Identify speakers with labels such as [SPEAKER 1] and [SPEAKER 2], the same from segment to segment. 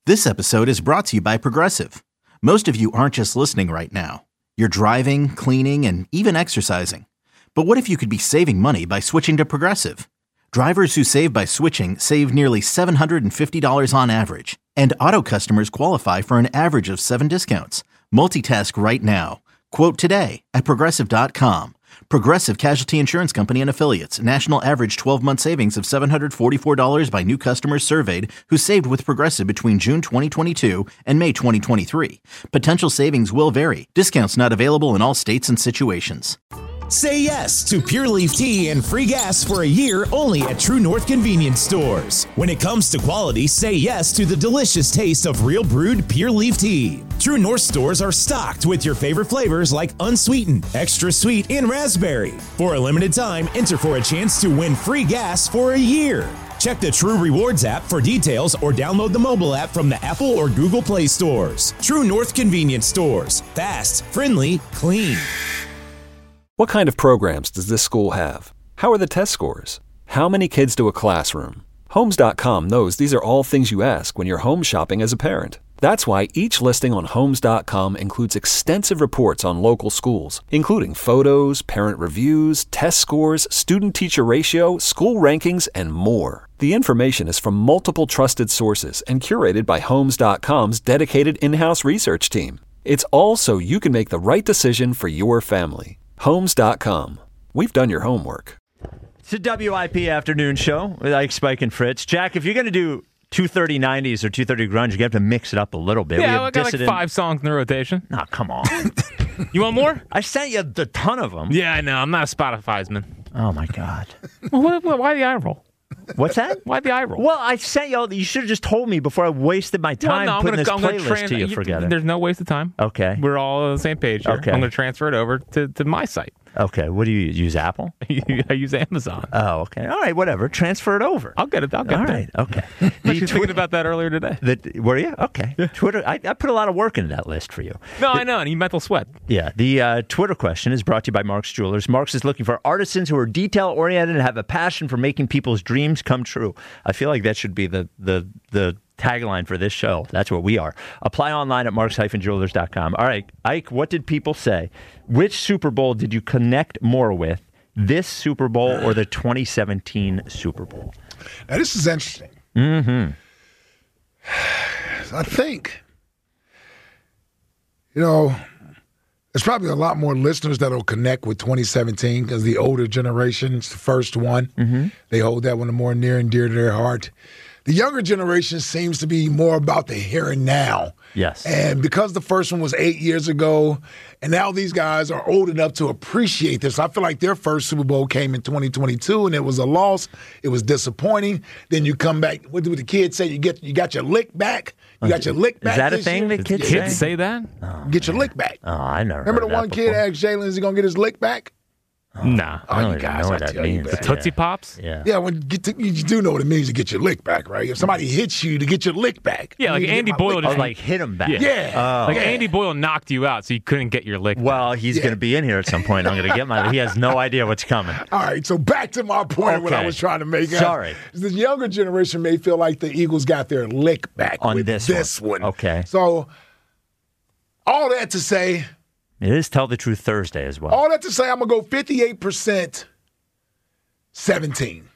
[SPEAKER 1] This episode is brought to you by Progressive. Most of you aren't just listening right now. You're driving, cleaning, and even exercising. But what if you could be saving money by switching to Progressive? Drivers who save by switching save nearly $750 on average. And auto customers qualify for an average of 7 discounts. Multitask right now. Quote today at Progressive.com. Progressive Casualty Insurance Company and Affiliates. National average 12-month savings of $744 by new customers surveyed who saved with Progressive between June 2022 and May 2023. Potential savings will vary. Discounts not available in all states and situations.
[SPEAKER 2] Say yes to Pure Leaf Tea and free gas for a year only at True North Convenience Stores. When it comes to quality, say yes to the delicious taste of real brewed Pure Leaf Tea. True North stores are stocked with your favorite flavors like unsweetened, extra sweet, and raspberry. For a limited time, enter for a chance to win free gas for a year. Check the True Rewards app for details or download the mobile app from the Apple or Google Play stores. True North Convenience Stores. Fast, friendly, clean.
[SPEAKER 3] What kind of programs does this school have? How are the test scores? How many kids do a classroom? Homes.com knows these are all things you ask when you're home shopping as a parent. That's why each listing on Homes.com includes extensive reports on local schools, including photos, parent reviews, test scores, student-teacher ratio, school rankings, and more. The information is from multiple trusted sources and curated by Homes.com's dedicated in-house research team. It's all so you can make the right decision for your family. Homes.com. We've done your homework.
[SPEAKER 4] It's a WIP afternoon show with Ike, Spike, and Fritz. Jack, if you're going to do 2:30 90s or 2:30 grunge, you have to mix it up a little bit.
[SPEAKER 5] Yeah, I got like 5 songs in the rotation.
[SPEAKER 4] Oh, come on.
[SPEAKER 5] You want more?
[SPEAKER 4] I sent you a ton of them.
[SPEAKER 5] Yeah, I know. I'm not a Spotify's-man.
[SPEAKER 4] Oh, my God.
[SPEAKER 5] Well, why the eye roll?
[SPEAKER 4] What's that?
[SPEAKER 5] Why the eye roll?
[SPEAKER 4] Well, I sent you all. You should have just told me before I wasted my time putting this playlist to you. Forget it.
[SPEAKER 5] There's no waste of time.
[SPEAKER 4] Okay.
[SPEAKER 5] We're all on the same page here.
[SPEAKER 4] Okay.
[SPEAKER 5] I'm going to transfer it over to my site.
[SPEAKER 4] Okay. What do you use? Apple?
[SPEAKER 5] I use Amazon.
[SPEAKER 4] Oh, okay. All right. Whatever. Transfer it over.
[SPEAKER 5] I'll get it.
[SPEAKER 4] All right. Okay.
[SPEAKER 5] I was thinking about that earlier today.
[SPEAKER 4] Were you? Okay.
[SPEAKER 5] Yeah.
[SPEAKER 4] Twitter. I put a lot of work into that list for you.
[SPEAKER 5] No, I know. I need mental sweat.
[SPEAKER 4] Yeah. The Twitter question is brought to you by Mark's Jewelers. Mark's is looking for artisans who are detail-oriented and have a passion for making people's dreams come true. I feel like that should be the tagline for this show. That's what we are. Apply online at marks-jewelers.com. All right, Ike, what did people say? Which Super Bowl did you connect more with, this Super Bowl or the 2017 Super Bowl?
[SPEAKER 6] Now, this is interesting.
[SPEAKER 4] Mm-hmm.
[SPEAKER 6] I think, there's probably a lot more listeners that will connect with 2017 because the older generation, it's the first one.
[SPEAKER 4] Mm-hmm.
[SPEAKER 6] They hold that one more near and dear to their heart. The younger generation seems to be more about the here and now.
[SPEAKER 4] Yes.
[SPEAKER 6] And because the first one was 8 years ago, and now these guys are old enough to appreciate this. I feel like their first Super Bowl came in 2022, and it was a loss. It was disappointing. Then you come back. What do the kids say? You got your lick back. You got your lick back.
[SPEAKER 4] Is that a
[SPEAKER 6] this
[SPEAKER 4] thing
[SPEAKER 6] year?
[SPEAKER 4] that kids
[SPEAKER 5] Kids say that?
[SPEAKER 6] Get your lick back.
[SPEAKER 4] Oh, I never
[SPEAKER 6] Remember
[SPEAKER 4] heard
[SPEAKER 6] the one
[SPEAKER 4] that
[SPEAKER 6] kid
[SPEAKER 4] before.
[SPEAKER 6] asked Jalen, is he going to get his lick back?
[SPEAKER 5] Nah.
[SPEAKER 4] I don't
[SPEAKER 6] you
[SPEAKER 4] even
[SPEAKER 6] guys,
[SPEAKER 4] know what
[SPEAKER 6] I
[SPEAKER 4] that
[SPEAKER 6] tell you,
[SPEAKER 4] means.
[SPEAKER 6] man.
[SPEAKER 5] Tootsie Pops?
[SPEAKER 4] Yeah.
[SPEAKER 6] Yeah, you do know what it means to get your lick back, right? If somebody hits you to get your lick back.
[SPEAKER 5] Yeah, like
[SPEAKER 6] you need to
[SPEAKER 5] Andy
[SPEAKER 6] get my
[SPEAKER 5] Boyle
[SPEAKER 6] lick
[SPEAKER 4] Oh,
[SPEAKER 5] just
[SPEAKER 6] back.
[SPEAKER 4] like hit him back.
[SPEAKER 6] Yeah.
[SPEAKER 5] Like
[SPEAKER 6] Yeah.
[SPEAKER 5] Andy Boyle knocked you out, so you couldn't get your lick.
[SPEAKER 4] Well, he's going to be in here at some point. I'm going to get my. He has no idea what's coming.
[SPEAKER 6] All right, so back to my point, what I
[SPEAKER 4] Okay.
[SPEAKER 6] was trying to make.
[SPEAKER 4] Sorry.
[SPEAKER 6] The younger generation may feel like the Eagles got their lick back
[SPEAKER 4] On
[SPEAKER 6] with
[SPEAKER 4] this
[SPEAKER 6] one.
[SPEAKER 4] Okay.
[SPEAKER 6] So, all that to say,
[SPEAKER 4] It is Tell the Truth Thursday as well.
[SPEAKER 6] I'm going to go 58% 17.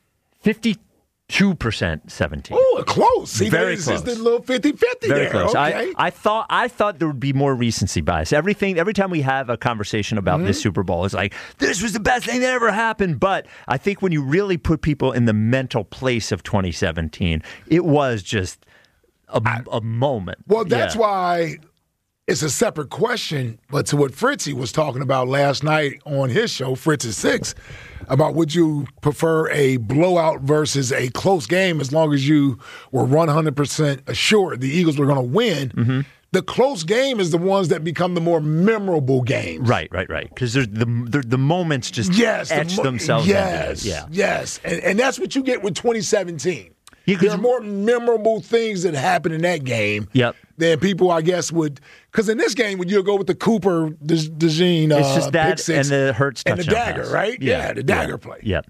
[SPEAKER 4] 52% 17.
[SPEAKER 6] Oh, close. See,
[SPEAKER 4] Very
[SPEAKER 6] it's
[SPEAKER 4] close.
[SPEAKER 6] just a little 50-50
[SPEAKER 4] Very
[SPEAKER 6] there.
[SPEAKER 4] close.
[SPEAKER 6] Okay.
[SPEAKER 4] I thought there would be more recency bias. Every time we have a conversation about this Super Bowl, it's like, this was the best thing that ever happened. But I think when you really put people in the mental place of 2017, it was just a moment.
[SPEAKER 6] Well, that's
[SPEAKER 4] Yeah.
[SPEAKER 6] why it's a separate question. But to what Fritzy was talking about last night on his show, Fritz at 6, about would you prefer a blowout versus a close game as long as you were 100% assured the Eagles were going to win.
[SPEAKER 4] Mm-hmm.
[SPEAKER 6] The close game is the ones that become the more memorable games.
[SPEAKER 4] Right. Because the moments just etch themselves
[SPEAKER 6] yes,
[SPEAKER 4] into it. Yeah.
[SPEAKER 6] Yes. And that's what you get with 2017.
[SPEAKER 4] Yeah, 'cause
[SPEAKER 6] there are more memorable things that happen in that game
[SPEAKER 4] Yep.
[SPEAKER 6] than people, I guess, would. Because in this game, would you go with the Cooper, DeJean,
[SPEAKER 4] It's just that
[SPEAKER 6] pick six
[SPEAKER 4] and the Hurts
[SPEAKER 6] and the
[SPEAKER 4] touchdown
[SPEAKER 6] dagger,
[SPEAKER 4] pass.
[SPEAKER 6] right? Yeah, the dagger play.
[SPEAKER 4] Yeah.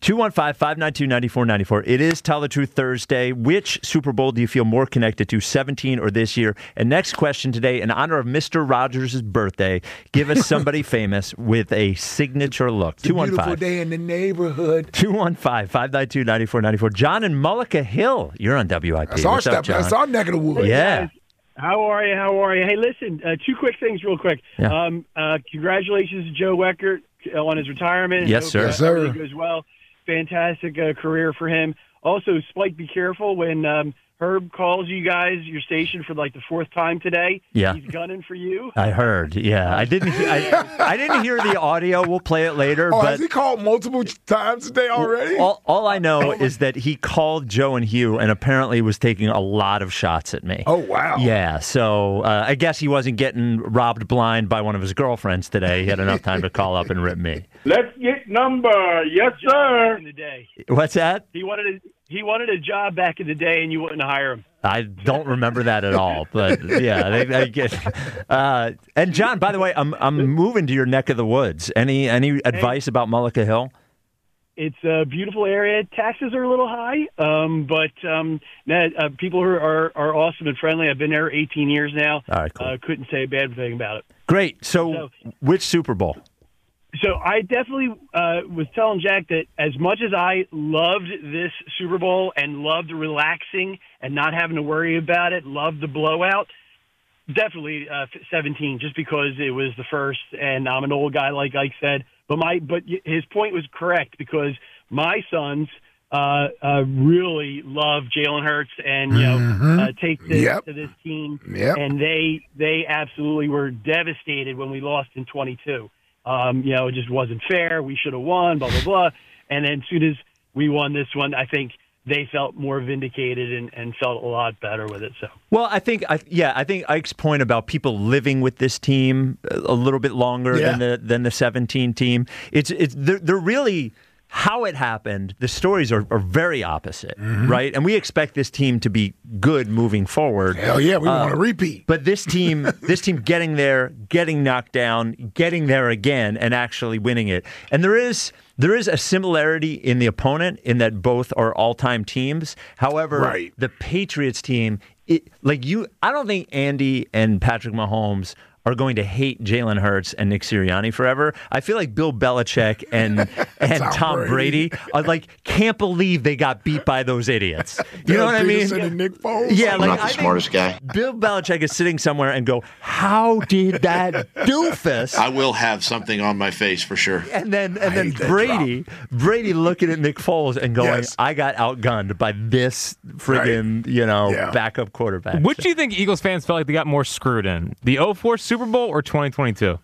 [SPEAKER 4] 215-592-9494. It is Tell the Truth Thursday. Which Super Bowl do you feel more connected to, 17 or this year? And next question today, in honor of Mr. Rogers' birthday, give us somebody famous with a signature look.
[SPEAKER 6] It's a beautiful day in the neighborhood.
[SPEAKER 4] 215-592-9494. John in Mullica Hill, you're on WIP.
[SPEAKER 6] That's our
[SPEAKER 4] What's up,
[SPEAKER 6] step.
[SPEAKER 4] John?
[SPEAKER 6] That's our neck of the woods.
[SPEAKER 4] Yeah.
[SPEAKER 7] How are you? Hey, listen, two quick things real quick.
[SPEAKER 4] Yeah.
[SPEAKER 7] Congratulations to Joe Weckert on his retirement.
[SPEAKER 4] Yes, sir.
[SPEAKER 6] Yes, sir.
[SPEAKER 7] Everything goes well. Fantastic career for him. Also, Spike, be careful when Herb calls you guys, your station, for like the fourth time today.
[SPEAKER 4] Yeah.
[SPEAKER 7] He's gunning for you.
[SPEAKER 4] I heard. Yeah, I didn't hear the audio. We'll play it later.
[SPEAKER 6] Oh,
[SPEAKER 4] but
[SPEAKER 6] has he called multiple times today already?
[SPEAKER 4] all I know is that he called Joe and Hugh and apparently was taking a lot of shots at me.
[SPEAKER 6] Oh, wow.
[SPEAKER 4] Yeah, so I guess he wasn't getting robbed blind by one of his girlfriends today. He had enough time to call up and rip me.
[SPEAKER 8] Let's get number. Yes, sir.
[SPEAKER 7] In the day.
[SPEAKER 4] What's that?
[SPEAKER 7] He wanted a job back in the day, and you wouldn't hire him.
[SPEAKER 4] I don't remember that at all, but yeah, I get. And John, by the way, I'm moving to your neck of the woods. Any advice about Mullica Hill?
[SPEAKER 7] It's a beautiful area. Taxes are a little high, but people are awesome and friendly. I've been there 18 years now.
[SPEAKER 4] All right, cool.
[SPEAKER 7] Couldn't say a bad thing about it.
[SPEAKER 4] Great. So which Super Bowl?
[SPEAKER 7] So I definitely was telling Jack that as much as I loved this Super Bowl and loved relaxing and not having to worry about it, loved the blowout, definitely 17, just because it was the first, and I'm an old guy, like Ike said. But his point was correct, because my sons really love Jalen Hurts and take this to this team, and they absolutely were devastated when we lost in 22. It just wasn't fair. We should have won, blah, blah, blah. And then as soon as we won this one, I think they felt more vindicated and felt a lot better with it. So, well,
[SPEAKER 4] I think Ike's point about people living with this team a little bit longer than the 17 team. They're really. How it happened, the stories are very opposite, right? And we expect this team to be good moving forward.
[SPEAKER 6] Hell yeah, we want to repeat.
[SPEAKER 4] But this team getting there, getting knocked down, getting there again, and actually winning it. And there is a similarity in the opponent in that both are all-time teams. However, the Patriots team, I don't think Andy and Patrick Mahomes are going to hate Jalen Hurts and Nick Sirianni forever. I feel like Bill Belichick and Tom Brady are can't believe they got beat by those idiots. You know what I mean?
[SPEAKER 6] And Nick Foles.
[SPEAKER 4] Yeah,
[SPEAKER 9] I'm not the smartest guy.
[SPEAKER 4] Bill Belichick is sitting somewhere and go, "How did that doofus?"
[SPEAKER 9] I will have something on my face for sure.
[SPEAKER 4] And then Brady looking at Nick Foles and going, "I got outgunned by this friggin' backup quarterback."
[SPEAKER 5] Which do you think Eagles fans felt like they got more screwed in? The 04 Super Bowl or 2022?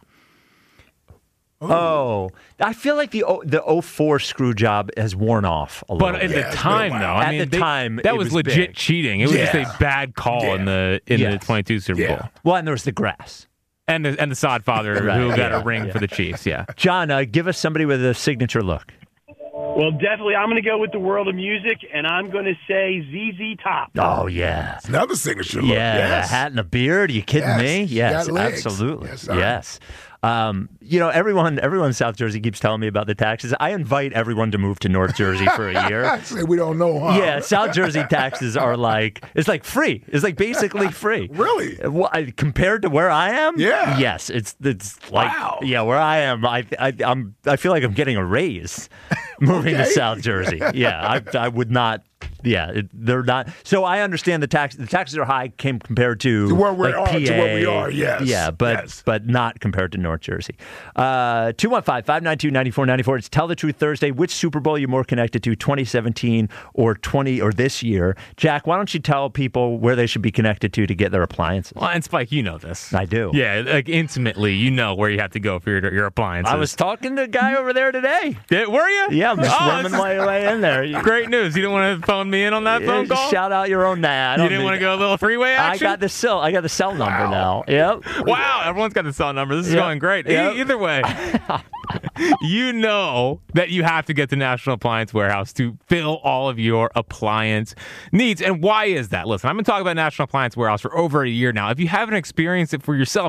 [SPEAKER 4] Oh, I feel like the 04 screw job has worn off a little.
[SPEAKER 5] But at the time, though,
[SPEAKER 4] at the time,
[SPEAKER 5] that was legit
[SPEAKER 4] big.
[SPEAKER 5] Cheating. It was just a bad call in the 22 Super Bowl.
[SPEAKER 4] Well, and there was the grass.
[SPEAKER 5] And the sod father who got a ring for the Chiefs,
[SPEAKER 4] John, give us somebody with a signature look.
[SPEAKER 7] Well, definitely, I'm going to go with the world of music, and I'm going to say ZZ Top.
[SPEAKER 4] Oh, yeah.
[SPEAKER 6] It's another signature look.
[SPEAKER 4] Yeah, a hat and a beard. Are you kidding me? Yes, absolutely. Yes. Everyone in South Jersey keeps telling me about the taxes. I invite everyone to move to North Jersey for a year.
[SPEAKER 6] I say we don't know, huh?
[SPEAKER 4] Yeah, South Jersey taxes are it's free. It's basically free.
[SPEAKER 6] Really?
[SPEAKER 4] Compared to where I am?
[SPEAKER 6] Yeah.
[SPEAKER 4] Yes, it's wow. Yeah, where I am, I feel like I'm getting a raise moving to South Jersey. Yeah, I would not. Yeah, they're not. So I understand the taxes are high compared to
[SPEAKER 6] where we
[SPEAKER 4] PA.
[SPEAKER 6] To where we are, yes.
[SPEAKER 4] Yeah, but not compared to North Jersey. 215-592-9494. It's Tell the Truth Thursday. Which Super Bowl are you more connected to, 2017 or this year? Jack, why don't you tell people where they should be connected to get their appliances?
[SPEAKER 5] Well, and Spike, you know this.
[SPEAKER 4] I do.
[SPEAKER 5] Yeah, intimately, you know where you have to go for your appliances.
[SPEAKER 4] I was talking to a guy over there today.
[SPEAKER 5] Were you?
[SPEAKER 4] Yeah, I'm swimming my way in there.
[SPEAKER 5] Great news. You didn't want to phone me in on that phone call?
[SPEAKER 4] Shout out your own dad.
[SPEAKER 5] You didn't want to go a little freeway action?
[SPEAKER 4] I got the cell number now. Yep.
[SPEAKER 5] Wow, everyone's got the cell number. This is going great.
[SPEAKER 4] Yep.
[SPEAKER 5] Either way, you know that you have to get to National Appliance Warehouse to fill all of your appliance needs. And why is that? Listen, I've been talking about National Appliance Warehouse for over a year now. If you haven't experienced it for yourself,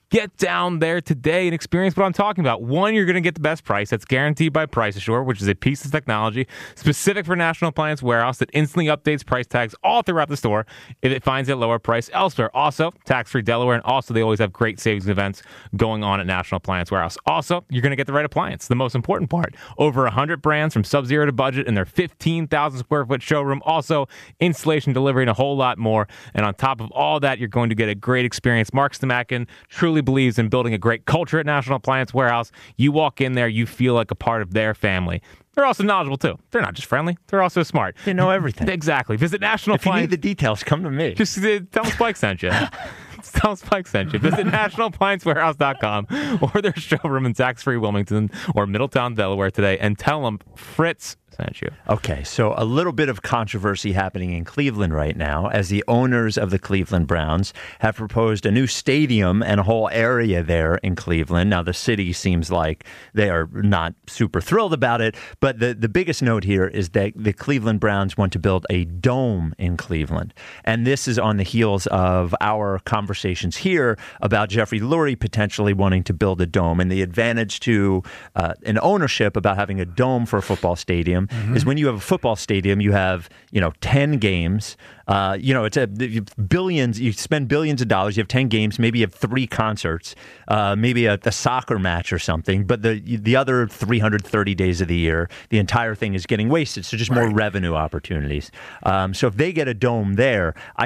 [SPEAKER 5] Get down there today and experience what I'm talking about. One, you're going to get the best price. That's guaranteed by Price Assure, which is a piece of technology specific for National Appliance Warehouse that instantly updates price tags all throughout the store if it finds a lower price elsewhere. Also, tax-free Delaware, and also they always have great savings events going on at National Appliance Warehouse. Also, you're going to get the right appliance, the most important part. Over 100 brands from Sub-Zero to Budget in their 15,000 square foot showroom. Also, installation, delivery, and a whole lot more. And on top of all that, you're going to get a great experience. Mark Stamakin truly believes in building a great culture at National Appliance Warehouse. You walk in there, you feel like a part of their family. They're also knowledgeable, too. They're not just friendly. They're also smart.
[SPEAKER 4] They know everything.
[SPEAKER 5] Exactly. Visit National
[SPEAKER 4] If you
[SPEAKER 5] Appliance.
[SPEAKER 4] need the details, come to me.
[SPEAKER 5] Just tell them Spike sent you. Tell them Spike sent you. Visit nationalappliancewarehouse.com or their showroom in tax-free Wilmington or Middletown, Delaware today, and tell them Fritz sent you.
[SPEAKER 4] Okay, so a little bit of controversy happening in Cleveland right now as the owners of the Cleveland Browns have proposed a new stadium and a whole area there in Cleveland. Now, the city seems like they are not super thrilled about it, but the biggest note here is that the Cleveland Browns want to build a dome in Cleveland. And this is on the heels of our conversations here about Jeffrey Lurie potentially wanting to build a dome. And the advantage to an ownership about having a dome for a football stadium is when you have a football stadium, you have, 10 games. It's billions. You spend billions of dollars. You have 10 games. Maybe you have 3 concerts, maybe a soccer match or something. But the other 330 days of the year, the entire thing is getting wasted. So just more revenue opportunities. So if they get a dome there, I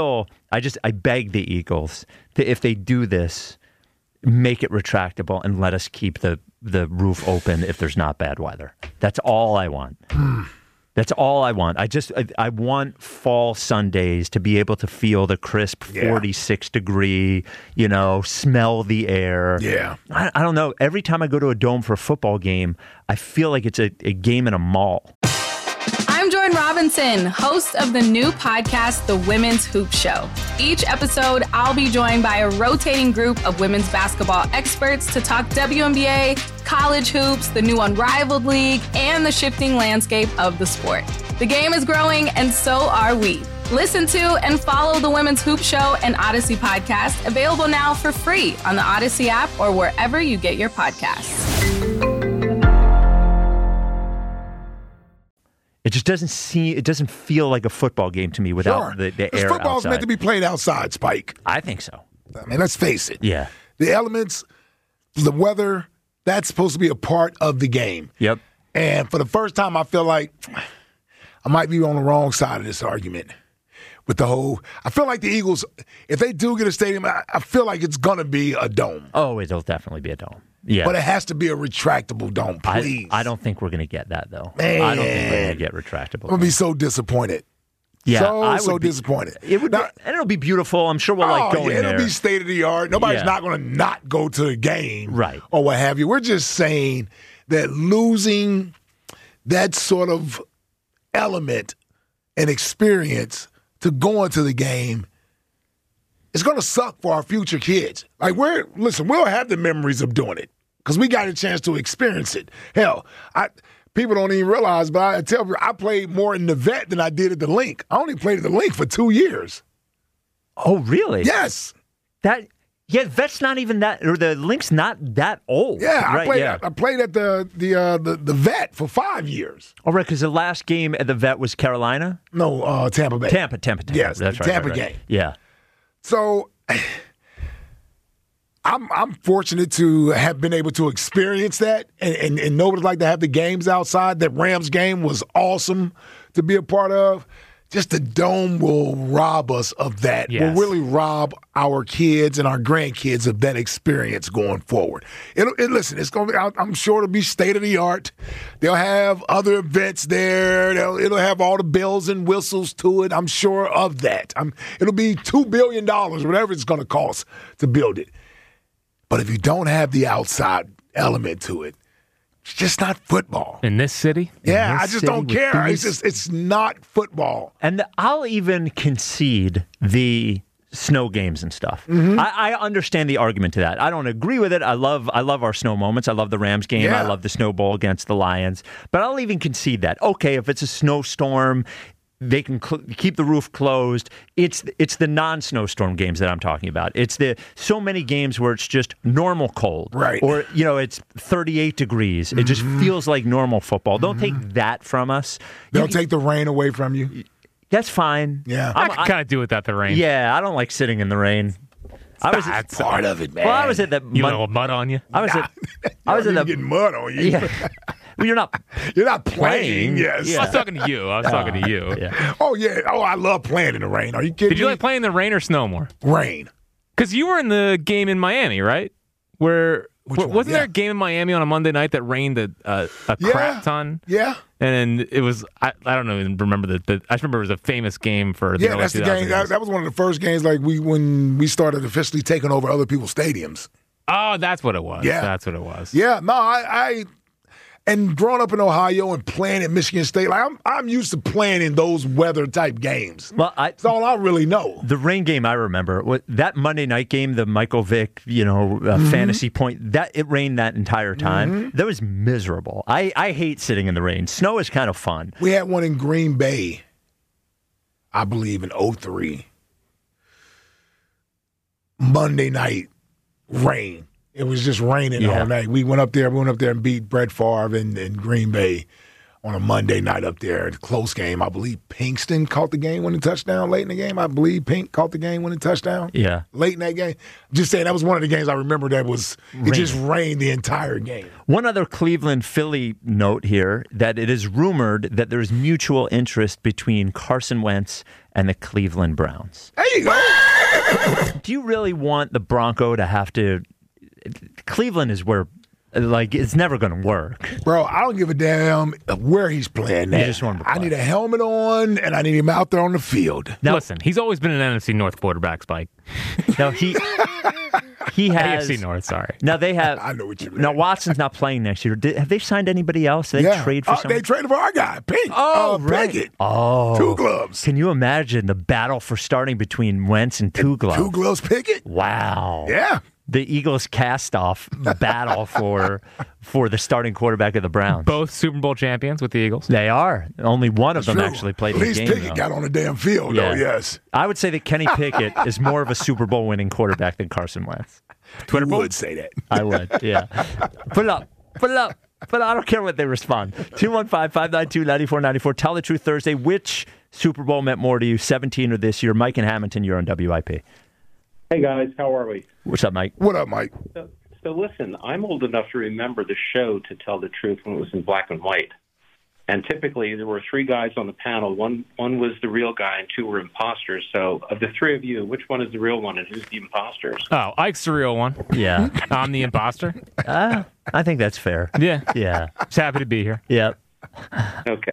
[SPEAKER 4] beg the Eagles that if they do this, make it retractable and let us keep the roof open if there's not bad weather. That's all I want. That's all I want. I want fall Sundays to be able to feel the crisp 46 degree, smell the air.
[SPEAKER 6] Yeah.
[SPEAKER 4] I don't know. Every time I go to a dome for a football game, I feel like it's a game in a mall.
[SPEAKER 10] I'm Jordan Robinson, host of the new podcast, The Women's Hoop Show. Each episode, I'll be joined by a rotating group of women's basketball experts to talk WNBA, college hoops, the new Unrivaled League, and the shifting landscape of the sport. The game is growing, and so are we. Listen to and follow The Women's Hoop Show and Odyssey podcast, available now for free on the Odyssey app or wherever you get your podcasts.
[SPEAKER 4] It just doesn't feel like a football game to me without the air
[SPEAKER 6] football's
[SPEAKER 4] outside.
[SPEAKER 6] meant to be played outside, Spike.
[SPEAKER 4] I think so.
[SPEAKER 6] I mean, let's face it.
[SPEAKER 4] Yeah.
[SPEAKER 6] The elements, the weather, that's supposed to be a part of the game.
[SPEAKER 4] Yep.
[SPEAKER 6] And for the first time, I feel like I might be on the wrong side of this argument. With the whole, I feel like the Eagles, if they do get a stadium, I feel like it's going to be a dome.
[SPEAKER 4] Oh, it'll definitely be a dome. Yeah.
[SPEAKER 6] But it has to be a retractable dome, please.
[SPEAKER 4] I don't think we're going to get that, though.
[SPEAKER 6] Man.
[SPEAKER 4] I don't think we're going to get retractable.
[SPEAKER 6] I'm going to be so disappointed.
[SPEAKER 4] Yeah,
[SPEAKER 6] so disappointed.
[SPEAKER 4] It would and it'll be beautiful. I'm sure we'll like going there.
[SPEAKER 6] It'll be state of the art. Nobody's not going to not go to a game,
[SPEAKER 4] right,
[SPEAKER 6] or what have you. We're just saying that losing that sort of element and experience to go into the game, it's going to suck for our future kids. Like we'll have the memories of doing it because we got a chance to experience it. Hell, people don't even realize, but I tell you, I played more in the vet than I did at the Link. I only played at the Link for 2 years.
[SPEAKER 4] Oh, really?
[SPEAKER 6] Yes.
[SPEAKER 4] Vet's not even that, or the Link's not that old.
[SPEAKER 6] Yeah,
[SPEAKER 4] right,
[SPEAKER 6] I played at the vet for 5 years.
[SPEAKER 4] Oh, right, because the last game at the vet was Carolina?
[SPEAKER 6] No, Tampa Bay.
[SPEAKER 4] Tampa.
[SPEAKER 6] Yes,
[SPEAKER 4] that's right.
[SPEAKER 6] Tampa
[SPEAKER 4] right.
[SPEAKER 6] game.
[SPEAKER 4] Yeah.
[SPEAKER 6] So I'm fortunate to have been able to experience that and know what it's like to have the games outside. That Rams game was awesome to be a part of. Just the dome will rob us of that.
[SPEAKER 4] Yes.
[SPEAKER 6] Will really rob our kids and our grandkids of that experience going forward. Listen, it's going to be, I'm sure it'll be state of the art. They'll have other events there. It'll have all the bells and whistles to it. I'm sure of that. It'll be $2 billion, whatever it's going to cost to build it. But if you don't have the outside element to it, it's just not football.
[SPEAKER 5] In this city?
[SPEAKER 6] Yeah, I just don't care. It's not football.
[SPEAKER 4] And I'll even concede the snow games and stuff. Mm-hmm. I understand the argument to that. I don't agree with it. I love our snow moments. I love the Rams game. Yeah. I love the Snow Bowl against the Lions. But I'll even concede that. Okay, if it's a snowstorm, They can keep the roof closed. It's the non-snowstorm games that I'm talking about. It's so many games where it's just normal cold.
[SPEAKER 6] Right.
[SPEAKER 4] Or, it's 38 degrees. It just feels like normal football. Don't take that from us.
[SPEAKER 6] They'll take the rain away from you.
[SPEAKER 4] That's fine.
[SPEAKER 6] Yeah.
[SPEAKER 5] I can kind of do without the rain.
[SPEAKER 4] Yeah, I don't like sitting in the rain.
[SPEAKER 6] That's part of it, man.
[SPEAKER 4] Well, I was at that.
[SPEAKER 5] You little mud on you.
[SPEAKER 4] I was at the
[SPEAKER 6] getting mud on you.
[SPEAKER 4] Yeah. Well, you're not
[SPEAKER 6] playing. Yes.
[SPEAKER 4] Yeah.
[SPEAKER 5] I was talking to you.
[SPEAKER 4] Yeah.
[SPEAKER 6] Oh yeah. Oh, I love playing in the rain. Are you kidding me?
[SPEAKER 5] Did you like playing in the rain or snow more?
[SPEAKER 6] Rain?
[SPEAKER 5] Because you were in the game in Miami, right? Where wasn't there a game in Miami on a Monday night that rained a crap ton?
[SPEAKER 6] Yeah.
[SPEAKER 5] And it was I don't even remember I just remember it was a famous game for the early
[SPEAKER 6] that's the
[SPEAKER 5] 2000s.
[SPEAKER 6] game. That was one of the first games when we started officially taking over other people's stadiums.
[SPEAKER 5] Oh, that's what it was.
[SPEAKER 6] Yeah.
[SPEAKER 5] That's what it was.
[SPEAKER 6] Yeah. No, I and growing up in Ohio and playing at Michigan State, like I'm used to playing in those weather type games.
[SPEAKER 4] Well,
[SPEAKER 6] that's all I really know.
[SPEAKER 4] The rain game I remember, that Monday night game, the Michael Vick, fantasy point, that it rained that entire time. That was miserable. I hate sitting in the rain. Snow is kind of fun.
[SPEAKER 6] We had one in Green Bay, I believe, in 2003. Monday night rain. It was just raining all night. We went up there and beat Brett Favre in Green Bay on a Monday night up there. Close game. I believe Pinkston caught the game-winning touchdown late in the game. I believe Pink caught the game-winning touchdown late in that game. Just saying, that was one of the games I remember it just rained the entire game.
[SPEAKER 4] One other Cleveland-Philly note here, that it is rumored that there's mutual interest between Carson Wentz and the Cleveland Browns.
[SPEAKER 6] There you go.
[SPEAKER 4] Do you really want the Bronco to have to... Cleveland is where, it's never going to work.
[SPEAKER 6] Bro, I don't give a damn where he's playing at. I need a helmet on, and I need him out there on the field.
[SPEAKER 5] Now, listen, he's always been an NFC North quarterback, Spike.
[SPEAKER 4] No, he has...
[SPEAKER 5] AFC North, sorry.
[SPEAKER 4] Now, they have...
[SPEAKER 6] I know what you mean.
[SPEAKER 4] Now, Watson's not playing next year. Have they signed anybody else? Did they trade for someone?
[SPEAKER 6] They traded for our guy, Pink.
[SPEAKER 4] Right.
[SPEAKER 6] Pickett.
[SPEAKER 4] Oh.
[SPEAKER 6] Two Gloves.
[SPEAKER 4] Can you imagine the battle for starting between Wentz and Two Gloves?
[SPEAKER 6] Two Gloves Pickett.
[SPEAKER 4] Wow.
[SPEAKER 6] Yeah.
[SPEAKER 4] The Eagles cast-off battle for the starting quarterback of the Browns.
[SPEAKER 5] Both Super Bowl champions with the Eagles.
[SPEAKER 4] They are. Only one of them
[SPEAKER 6] true.
[SPEAKER 4] actually played
[SPEAKER 6] At
[SPEAKER 4] the
[SPEAKER 6] least
[SPEAKER 4] game.
[SPEAKER 6] Pickett got on the damn field, though, yes.
[SPEAKER 4] I would say that Kenny Pickett is more of a Super Bowl winning quarterback than Carson Wentz.
[SPEAKER 6] Twitter would say that.
[SPEAKER 4] I would, yeah. Put it up. But I don't care what they respond. 215-592-9494. Tell the Truth Thursday. Which Super Bowl meant more to you, 17 or this year? Mike in Hamilton, you're on WIP.
[SPEAKER 11] Hey, guys. How are we?
[SPEAKER 4] What's up, Mike?
[SPEAKER 6] What up, Mike?
[SPEAKER 11] So listen, I'm old enough to remember the show To Tell the Truth when it was in black and white. And typically there were three guys on the panel. One was the real guy and two were imposters. So of the three of you, which one is the real one and who's the imposters?
[SPEAKER 5] Oh, Ike's the real one.
[SPEAKER 4] Yeah.
[SPEAKER 5] I'm the imposter.
[SPEAKER 4] I think that's fair.
[SPEAKER 5] Yeah.
[SPEAKER 4] Yeah.
[SPEAKER 5] Just happy to be here.
[SPEAKER 4] Yep.
[SPEAKER 11] Okay.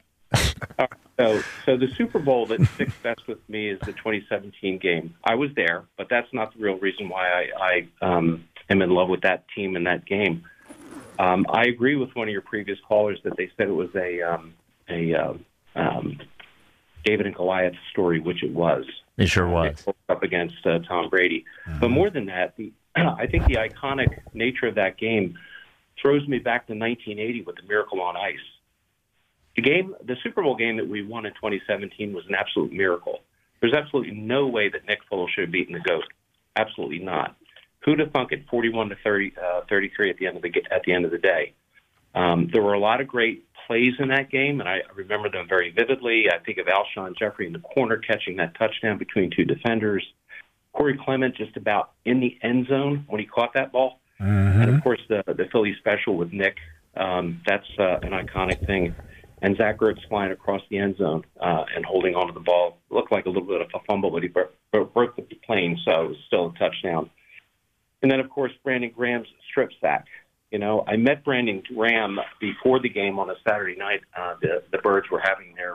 [SPEAKER 11] So the Super Bowl that sticks best with me is the 2017 game. I was there, but that's not the real reason why I am in love with that team and that game. I agree with one of your previous callers that they said it was a David and Goliath story, which it was.
[SPEAKER 4] It sure was.
[SPEAKER 11] Up against Tom Brady. But more than that, I think the iconic nature of that game throws me back to 1980 with the Miracle on Ice. The Super Bowl game that we won in 2017 was an absolute miracle. There's absolutely no way that Nick Foles should have beaten the GOAT. Absolutely not. Who'd have thunk it? 41-33 at the end of the day. There were a lot of great plays in that game, and I remember them very vividly. I think of Alshon Jeffrey in the corner catching that touchdown between two defenders. Corey Clement just about in the end zone when he caught that ball. And, of course, the Philly special with Nick. That's an iconic thing. And Zach Ertz flying across the end zone and holding onto the ball. It looked like a little bit of a fumble, but he broke the plane, so it was still a touchdown. And then, of course, Brandon Graham's strip sack. You know, I met Brandon Graham before the game on a Saturday night. The Birds were having their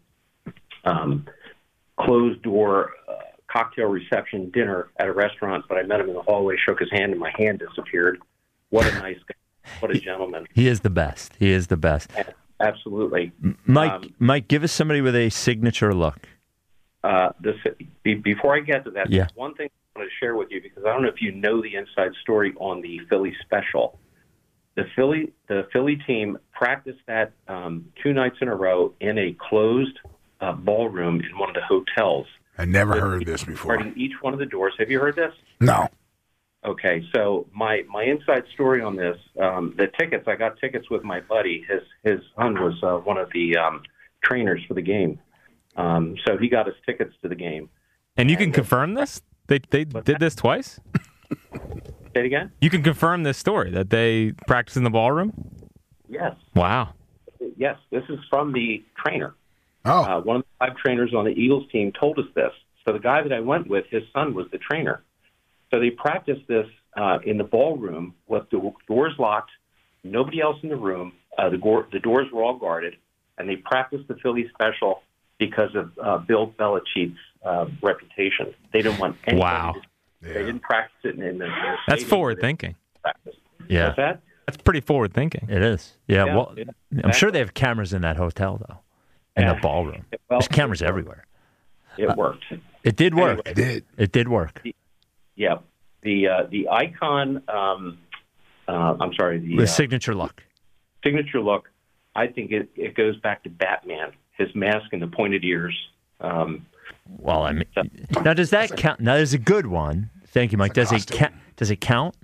[SPEAKER 11] closed-door cocktail reception dinner at a restaurant, but I met him in the hallway, shook his hand, and my hand disappeared. What a nice guy. What a gentleman.
[SPEAKER 4] He is the best. He is the best.
[SPEAKER 11] Absolutely.
[SPEAKER 4] Mike, give us somebody with a signature look.
[SPEAKER 11] Before I get to that, there's one thing I want to share with you, because I don't know if you know the inside story on the Philly special. The Philly team practiced that 2 nights in a row in a closed ballroom in one of the hotels.
[SPEAKER 6] I never heard this before.
[SPEAKER 11] Guarding each one of the doors. Have you heard this?
[SPEAKER 6] No.
[SPEAKER 11] Okay, so my inside story on this, the tickets, I got tickets with my buddy. His son was one of the trainers for the game. So he got us tickets to the game.
[SPEAKER 5] And you can confirm this? They did this twice?
[SPEAKER 11] Say it again?
[SPEAKER 5] You can confirm this story, that they practice in the ballroom?
[SPEAKER 11] Yes.
[SPEAKER 5] Wow.
[SPEAKER 11] Yes, this is from the trainer.
[SPEAKER 6] Oh.
[SPEAKER 11] One of the 5 trainers on the Eagles team told us this. So the guy that I went with, his son was the trainer. So they practiced this in the ballroom with the doors locked, nobody else in the room. The doors were all guarded, and they practiced the Philly special because of Bill Belichick's reputation. They didn't want anybody.
[SPEAKER 5] Wow.
[SPEAKER 11] They didn't practice it in the
[SPEAKER 5] That's forward thinking.
[SPEAKER 4] Yeah.
[SPEAKER 11] What's that?
[SPEAKER 5] That's pretty forward thinking.
[SPEAKER 4] It is. Yeah.
[SPEAKER 11] Yeah,
[SPEAKER 4] Well, I'm sure they have cameras in that hotel, though, in the ballroom.
[SPEAKER 11] Well,
[SPEAKER 4] There's cameras everywhere.
[SPEAKER 11] It worked.
[SPEAKER 4] It did work.
[SPEAKER 11] Anyway,
[SPEAKER 4] It did work.
[SPEAKER 11] Yeah. The icon, I'm sorry.
[SPEAKER 4] The signature look.
[SPEAKER 11] Signature look, I think it goes back to Batman, his mask and the pointed ears.
[SPEAKER 4] Well, I mean, now does that count? Now, there's a good one. Thank you, Mike. Does it count?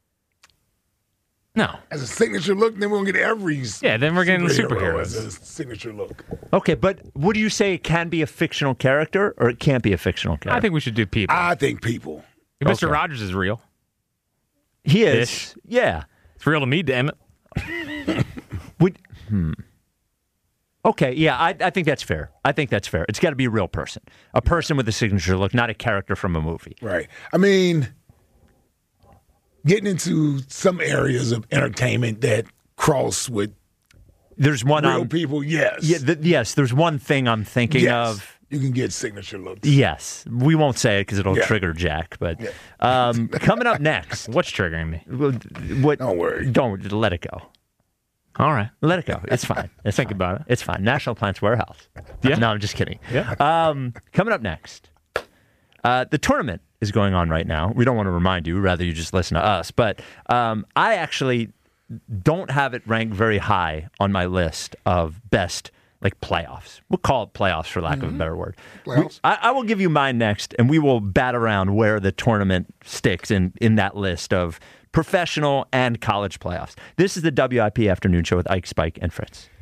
[SPEAKER 5] No.
[SPEAKER 6] As a signature look, then we're going to get every
[SPEAKER 5] then we're getting the superheroes.
[SPEAKER 6] as a signature look.
[SPEAKER 4] Okay, but would you say it can be a fictional character or it can't be a fictional character?
[SPEAKER 5] I think we should do people.
[SPEAKER 6] I think people.
[SPEAKER 5] Mr. Rogers is real.
[SPEAKER 4] He is.
[SPEAKER 5] Ish.
[SPEAKER 4] Yeah.
[SPEAKER 5] It's real to me, damn it.
[SPEAKER 4] Okay, yeah, I think that's fair. It's got to be a real person. A person with a signature look, not a character from a movie.
[SPEAKER 6] Right. I mean, getting into some areas of entertainment that cross with
[SPEAKER 4] there's one
[SPEAKER 6] real people, yes.
[SPEAKER 4] Yeah, yes, there's one thing I'm thinking of.
[SPEAKER 6] You can get signature looks.
[SPEAKER 4] Yes. We won't say it because it'll trigger Jack. But coming up next.
[SPEAKER 5] What's triggering me?
[SPEAKER 6] Don't worry.
[SPEAKER 4] Don't let it go.
[SPEAKER 5] All right.
[SPEAKER 4] Let it go. It's fine.
[SPEAKER 5] Think about it.
[SPEAKER 4] It's fine. National Appliance Warehouse.
[SPEAKER 5] Yeah.
[SPEAKER 4] No, I'm just kidding.
[SPEAKER 5] Yeah.
[SPEAKER 4] Coming up next. The tournament is going on right now. We don't want to remind you. Rather, you just listen to us. But I actually don't have it ranked very high on my list of best playoffs. We'll call it playoffs for lack of a better word. I will give you mine next, and we will bat around where the tournament sticks in that list of professional and college playoffs. This is the WIP Afternoon Show with Ike, Spike, and Fritz.